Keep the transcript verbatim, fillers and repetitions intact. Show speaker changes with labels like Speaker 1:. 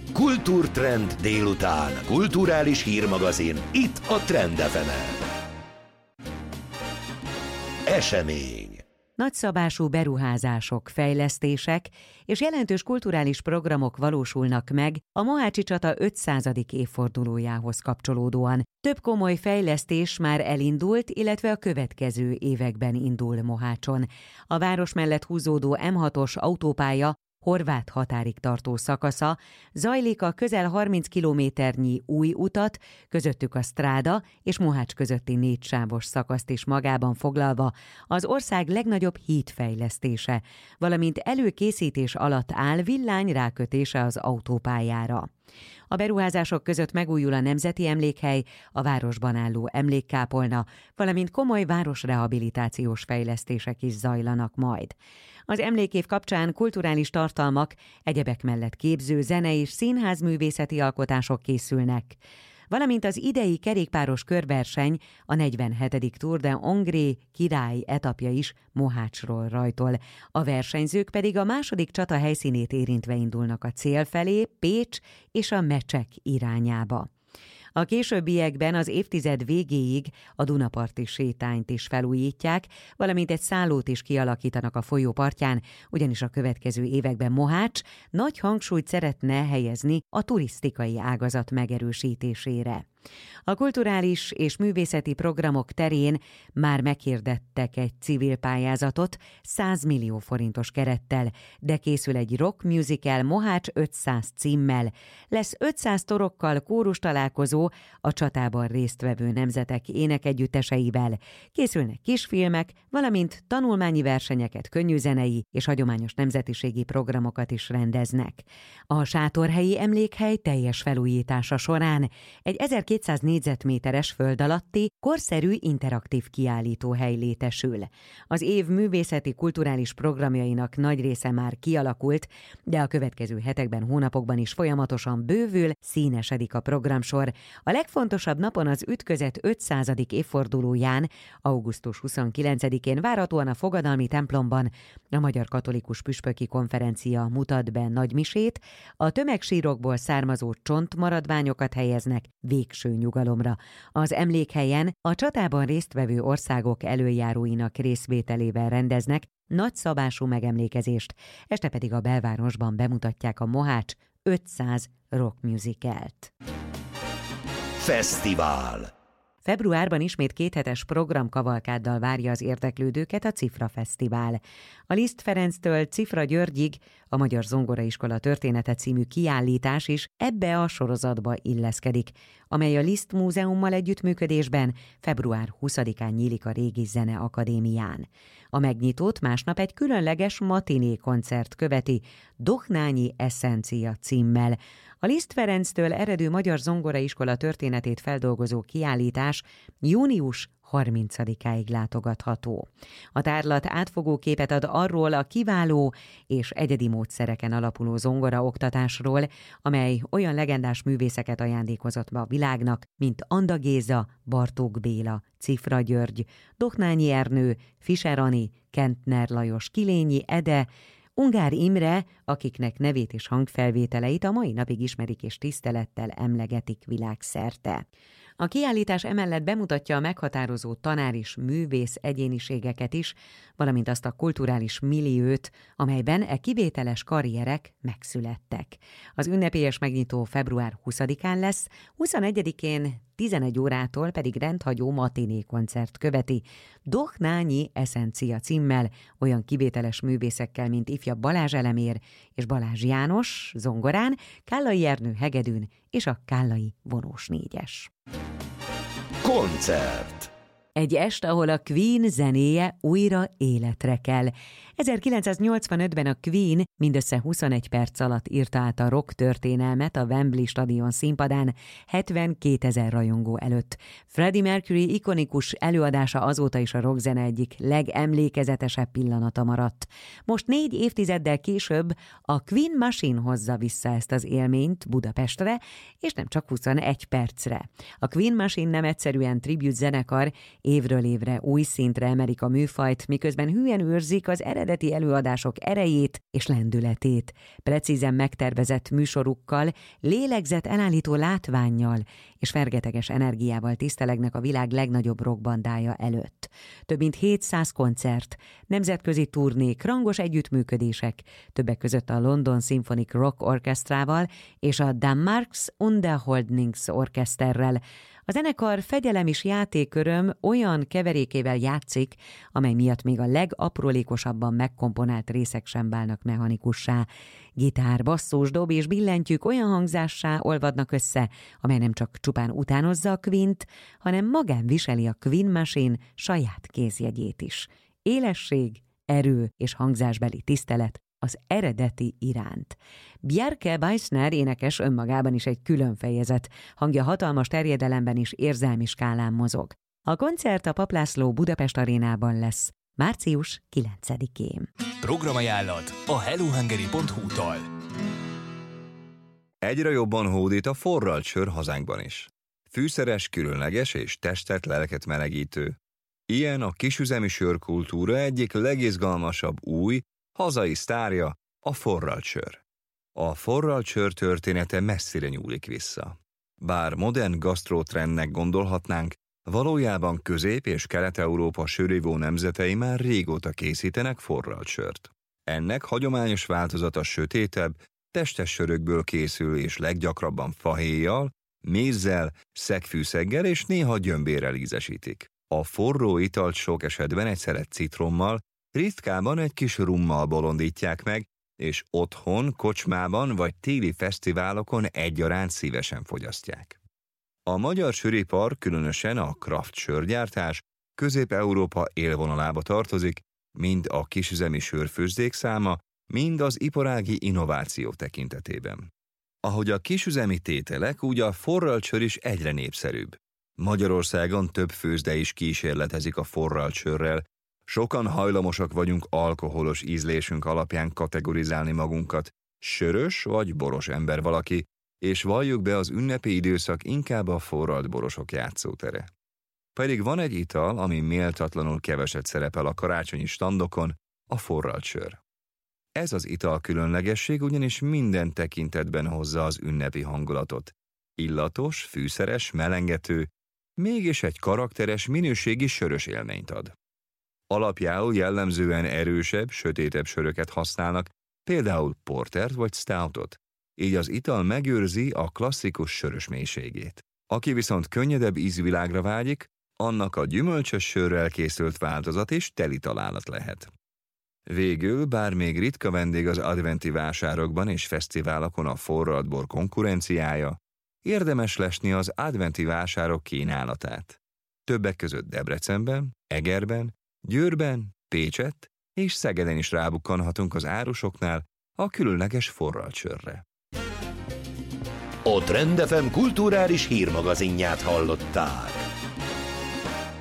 Speaker 1: Kultúrtrend délután. Kulturális hírmagazin. Itt a Trend ef emen. Esemény.
Speaker 2: Nagyszabású beruházások, fejlesztések és jelentős kulturális programok valósulnak meg a mohácsi csata ötszázadik évfordulójához kapcsolódóan. Több komoly fejlesztés már elindult, illetve a következő években indul Mohácson. A város mellett húzódó em hatos autópálya Horváth határig tartó szakasza, zajlik a közel harminc kilométernyi új utat, közöttük a Stráda és Mohács közötti négysávos szakaszt is magában foglalva az ország legnagyobb hídfejlesztése, valamint előkészítés alatt áll villány rákötése az autópályára. A beruházások között megújul a Nemzeti Emlékhely, a városban álló emlékkápolna, valamint komoly városrehabilitációs fejlesztések is zajlanak majd. Az emlékév kapcsán kulturális tartalmak, egyebek mellett képző, zene és színházművészeti alkotások készülnek, valamint az idei kerékpáros körverseny, a negyvenhetedik Tour de Hongrie király etapja is Mohácsról rajtol. A versenyzők pedig a második csata helyszínét érintve indulnak a cél felé, Pécs és a Mecsek irányába. A későbbiekben az évtized végéig a Dunaparti sétányt is felújítják, valamint egy szállót is kialakítanak a folyó partján, ugyanis a következő években Mohács nagy hangsúlyt szeretne helyezni a turisztikai ágazat megerősítésére. A kulturális és művészeti programok terén már meghirdettek egy civil pályázatot száz millió forintos kerettel, de készül egy rock musical Mohács ötszáz címmel. Lesz ötszáz torokkal kórus találkozó a csatában résztvevő nemzetek énekegyütteseivel. Készülnek kisfilmek, valamint tanulmányi versenyeket, könnyűzenei és hagyományos nemzetiségi programokat is rendeznek. A sátorhelyi emlékhely teljes felújítása során egy ezerkétszáz négyzetméteres föld alatti, korszerű interaktív kiállítóhely létesül. Az év művészeti kulturális programjainak nagy része már kialakult, de a következő hetekben, hónapokban is folyamatosan bővül, színesedik a programsor. A legfontosabb napon, az ütközet ötszázadik évfordulóján, augusztus huszonkilencedikén várhatóan a Fogadalmi templomban a Magyar Katolikus Püspöki Konferencia mutat be nagymisét, a tömegsírokból származó csontmaradványokat helyeznek végső nyugalomra. Az emlékhelyen a csatában résztvevő országok elöljáróinak részvételével rendeznek nagyszabású megemlékezést, este pedig a belvárosban bemutatják a Mohács ötszáz rock musicalt.
Speaker 1: Fesztivál.
Speaker 2: Februárban ismét kéthetes programkavalkáddal várja az érdeklődőket a Cifra Fesztivál. A Liszt Ferenctől Cifra Györgyig a Magyar Zongoraiskola története című kiállítás is ebbe a sorozatba illeszkedik, amely a Liszt Múzeummal együttműködésben február huszadikán nyílik a Régi Zene Akadémián. A megnyitót másnap egy különleges matiné koncert követi, Dohnányi Eszencia címmel. A Liszt Ferenctől eredő Magyar Zongoraiskola történetét feldolgozó kiállítás június harmincadikáig látogatható. A tárlat átfogó képet ad arról a kiváló és egyedi módszereken alapuló zongora oktatásról, amely olyan legendás művészeket ajándékozott be a világnak, mint Anda Géza, Bartók Béla, Cifra György, Dohnányi Ernő, Fischer Ani, Kentner Lajos, Kilényi Ede, Ungár Imre, akiknek nevét és hangfelvételeit a mai napig ismerik és tisztelettel emlegetik világszerte. A kiállítás emellett bemutatja a meghatározó tanár és művész egyéniségeket is, valamint azt a kulturális milliót, amelyben e kivételes karrierek megszülettek. Az ünnepélyes megnyitó február huszadikán lesz, huszonegyedikén tizenegy órától pedig rendhagyó matiné koncert követi, Dohnányi Eszencia címmel, olyan kivételes művészekkel, mint ifjabb Balázs Elemér és Balázs János zongorán, Kállai Ernő hegedűn és a Kállai vonós négyes.
Speaker 1: Koncert.
Speaker 2: Egy est, ahol a Queen zenéje újra életre kell. ezerkilencszáznyolcvanötben a Queen mindössze huszonegy perc alatt írta át a rock történelmet a Wembley stadion színpadán hetvenkétezer rajongó előtt. Freddie Mercury ikonikus előadása azóta is a rockzene egyik legemlékezetesebb pillanata maradt. Most négy évtizeddel később a Queen Machine hozza vissza ezt az élményt Budapestre, és nem csak huszonegy percre. A Queen Machine nem egyszerűen tribute zenekar, Évről évre új szintre emelik a műfajt, miközben hülyen őrzik az eredeti előadások erejét és lendületét. Precízen megtervezett műsorukkal, lélegzet elállító látvánnyal és fergeteges energiával tisztelegnek a világ legnagyobb rockbandája előtt. Több mint hétszáz koncert, nemzetközi turnék, rangos együttműködések, többek között a London Symphonic Rock Orchestrával és a Danmarks Underholdnings Orkesterrel. A zenekar fegyelem és játéköröm olyan keverékével játszik, amely miatt még a legaprólékosabban megkomponált részek sem válnak mechanikussá. Gitár, basszus, dob és billentyűk olyan hangzássá olvadnak össze, amely nem csak csupán utánozza a Quint, hanem magán viseli a Queen Machine saját kézjegyét is. Élesség, erő és hangzásbeli tisztelet az eredeti iránt. Bjarke Beissner énekes önmagában is egy külön fejezet, hangja hatalmas terjedelemben is érzelmi skálán mozog. A koncert a Papp László Budapest Arénában lesz, március kilencedikén.
Speaker 3: Programajánlat a hellohungary pont hu-tól.
Speaker 4: Egyre jobban hódít a forralt sör hazánkban is. Fűszeres, különleges és testet, lelket melegítő. Ilyen a kisüzemi sörkultúra egyik legizgalmasabb új, hazai sztárja, a forralt sör. A forralt sör története messzire nyúlik vissza. Bár modern gasztrótrendnek gondolhatnánk, valójában Közép- és Kelet-Európa sörívó nemzetei már régóta készítenek forralt sört. Ennek hagyományos változata sötétebb, testes sörökből készül és leggyakrabban fahéjjal, mézzel, szegfűszeggel és néha gyömbérrel ízesítik. A forró italt sok esetben egy szelet citrommal, ritkában egy kis rummal bolondítják meg, és otthon, kocsmában vagy téli fesztiválokon egyaránt szívesen fogyasztják. A magyar söripar, különösen a craft sörgyártás Közép-Európa élvonalába tartozik, mind a kisüzemi sörfőzdék száma, mind az iparági innováció tekintetében. Ahogy a kisüzemi tételek, úgy a forralt sör is egyre népszerűbb. Magyarországon több főzde is kísérletezik a forralt sörrel. Sokan hajlamosak vagyunk alkoholos ízlésünk alapján kategorizálni magunkat, sörös vagy boros ember valaki, és valljuk be, az ünnepi időszak inkább a forralt borosok játszótere. Pedig van egy ital, ami méltatlanul keveset szerepel a karácsonyi standokon, a forralt sör. Ez az ital különlegesség ugyanis minden tekintetben hozza az ünnepi hangulatot. Illatos, fűszeres, melengető, mégis egy karakteres, minőségi sörös élményt ad. Alapjául jellemzően erősebb, sötétebb söröket használnak, például portert vagy stoutot, így az ital megőrzi a klasszikus sörös mélységét. Aki viszont könnyedebb ízvilágra vágyik, annak a gyümölcsös sörrel készült változat is teli találat lehet. Végül, bár még ritka vendég az adventi vásárokban és fesztiválokon a forralt bor konkurenciája, érdemes lesni az adventi vásárok kínálatát. Többek között Debrecenben, Egerben, Győrben, Pécsett és Szegeden is rábukkanhatunk az árusoknál a különleges forralt sörre.
Speaker 1: A Trend ef em kulturális hírmagazinját hallották.